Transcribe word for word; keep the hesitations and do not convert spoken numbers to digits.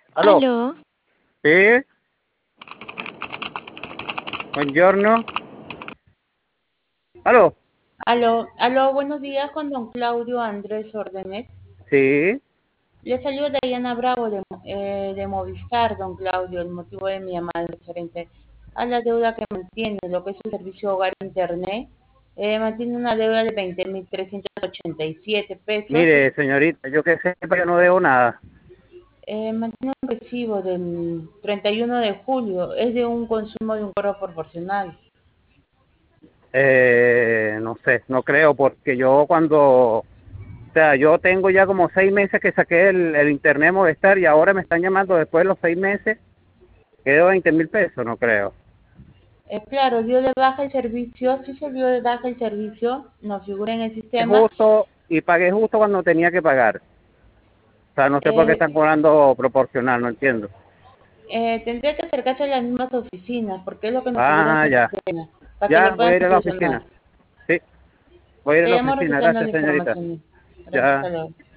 Aló, Aló, sí, buongiorno. Aló, Aló, aló, buenos días con don Claudio Andrés Órdenes. sí, Le saluda Diana Bravo de, eh, de Movistar, don Claudio. El motivo de mi llamada es referente a la deuda que mantiene, lo que es su servicio hogar internet. Eh, mantiene una deuda de veinte mil trescientos ochenta y siete pesos. mire, señorita, yo que sepa, yo no debo nada. Eh, mantiene un recibo del treinta y uno de julio. Es de un consumo de un cobro proporcional. Eh, no sé, no creo, porque yo cuando, o sea, yo tengo ya como seis meses que saqué el, el internet Movistar y ahora me están llamando después de los seis meses, que debo veinte mil pesos, no creo. Eh, claro, dio de baja el servicio. Si se dio de baja el servicio, nos figura en el Es sistema. justo, y pagué justo cuando tenía que pagar. O sea, no sé por qué Eh, están cobrando proporcional, no entiendo. Eh, tendría que acercarse a las mismas oficinas, porque es lo que nos figura en Ah, el ya, sistema, para que le ya, voy puedan a ir a la solucionar. oficina. Sí, voy a ir a Le la llamo oficina, registrando gracias, la señorita. información. Gracias, Ya. hasta luego.